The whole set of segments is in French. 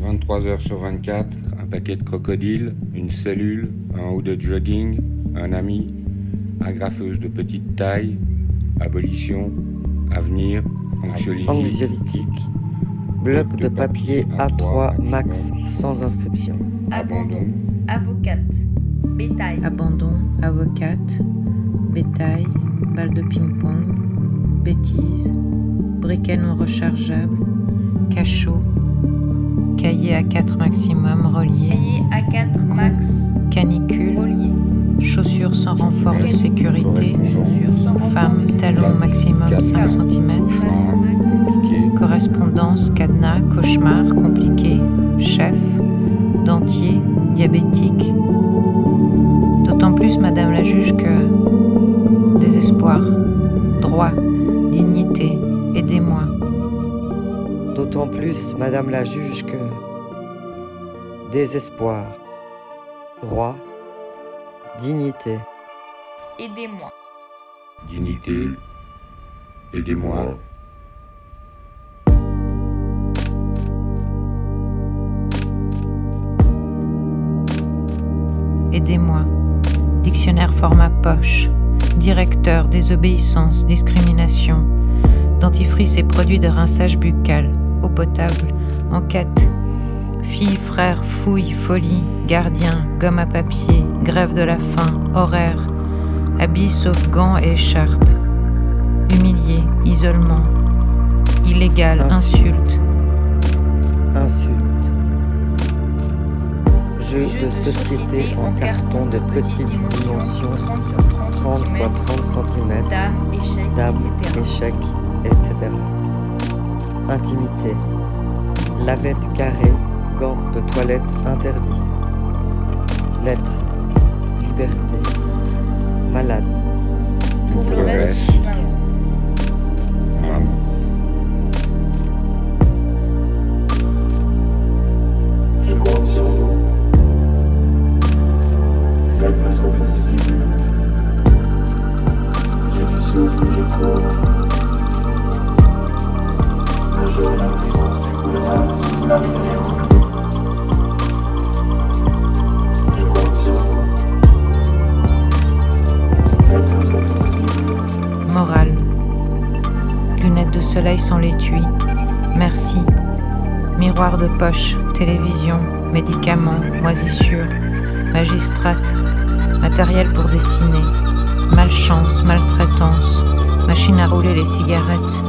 23 heures sur 24, un paquet de crocodiles, une cellule, un haut de jogging, un ami, agrafeuse de petite taille, abolition, avenir, anxiolytique, bloc de papier A3 max sans inscription. Abandon, avocate, bétail. Abandon, avocate, bétail, balle de ping-pong, bêtise, briquet non rechargeable, cachot, cahier A4 maximum relié, Cahier A4 max, canicule, relié. chaussures sans renfort de sécurité, Chaussures sans renfort femme, de talon maximum 5 cm, correspondance, cadenas, cauchemar, compliqué, chef, dentier, diabétique. D'autant plus, madame la juge, que désespoir, droit, dignité, aidez-moi. D'autant plus, madame la juge, que désespoir, droit, dignité. Aidez-moi. Dignité, aidez-moi. Aidez-moi. Dictionnaire format poche. Directeur, désobéissance, discrimination. Dentifrice et produits de rinçage buccal. Eau potable. Enquête. Fille, frère, fouille, folie. Gardien, gomme à papier. Grève de la faim. Horaire. Habits sauf gants et écharpe. Humilié. Isolement. Illégal. Insulte. Insulte. Jeu de société en carton de petite dimension, 30 sur 30 30 x 30 cm, Dame, échec, dame, etc. échec, etc. Intimité. Lavette carrée, gants de toilette interdits. Lettre. Liberté. Malade. Pour le reste, maman. Maman. Je compte sur vous. Faites votre possible. J'ai du souffle, je cours. Le jour de la prison s'écoulera sous la lumière. Je compte sur vous. Faites votre possible. Morale. Lunettes de soleil sans l'étui. Merci. Miroir de poche. Télévision. Médicaments. Moisissure. Magistrate. Matériel pour dessiner. Malchance. Maltraitance. Machine à rouler les cigarettes.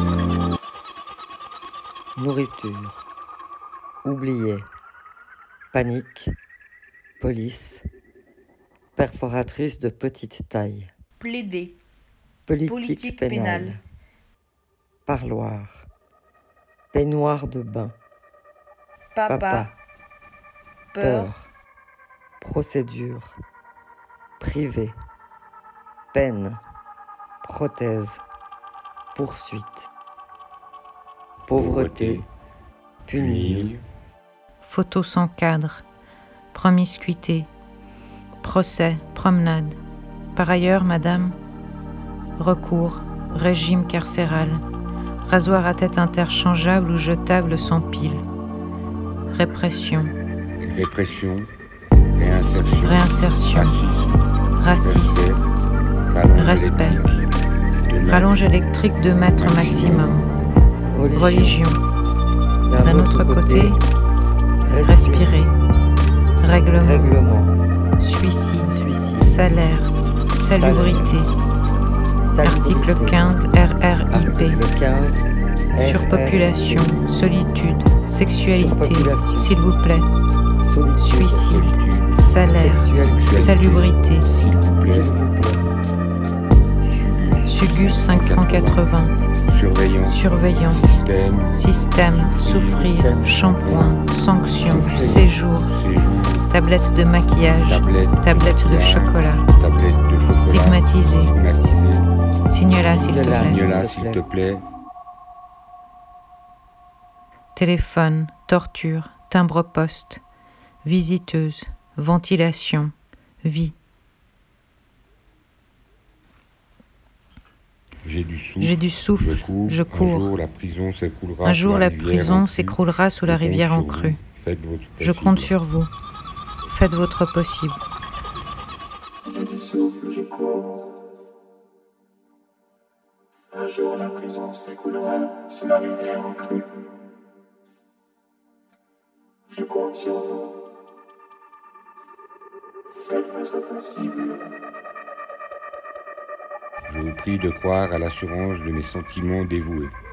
Nourriture. Oublié. Panique. Police. Perforatrice de petite taille. Plaider. Politique pénale. Parloir. Peignoir de bain. Papa. Peur. Procédure. Privé. Peine. Prothèse. Poursuite. Pauvreté. Punir. Photo sans cadre. Promiscuité. Procès. Promenade. Par ailleurs, madame. Recours. Régime carcéral. Rasoir à tête interchangeable ou jetable sans pile. Répression. Répression, réinsertion, Réinsertion. racisme, Racisme. Respect. Rallonge électrique 2 mètres maximum. Religion. D'un autre côté, respirer. Règlement. Règlement. Suicide. Suicide. Salaire. Salubrité. Article 15 RRIP. Article 15. Surpopulation. Solitude. Sexualité. Surpopulation. S'il vous plaît. Solitude. Suicide. Salaire. Sexualité. Salubrité. S'il vous plaît. Sugus 5 francs 80. surveillance, Surveillant. Système. Souffrir. Système. Shampoing. Sanction. Souffrir. Séjour. séjour, Tablette de maquillage. Tablette de chocolat. tablette de chocolat, Stigmatisé. stigmatisé, Signe-la s'il te Signe-la. plaît. signe-la S'il te s'il te plaît, Téléphone. Torture. Timbre-poste. Visiteuse. Ventilation. Vie. j'ai du souffle, J'ai du souffle. Je un cours. jour la prison s'écroulera Un sous jour, la la rivière prison en crue. s'écroulera sous la Je compte rivière en sur crue. vous. Faites votre possible. Je compte sur vous. Faites votre possible. J'ai du souffle, je cours. Un jour la prison s'écoulera sur la rivière en crue. Je compte sur vous. Faites votre possible. Je vous prie de croire à l'assurance de mes sentiments dévoués.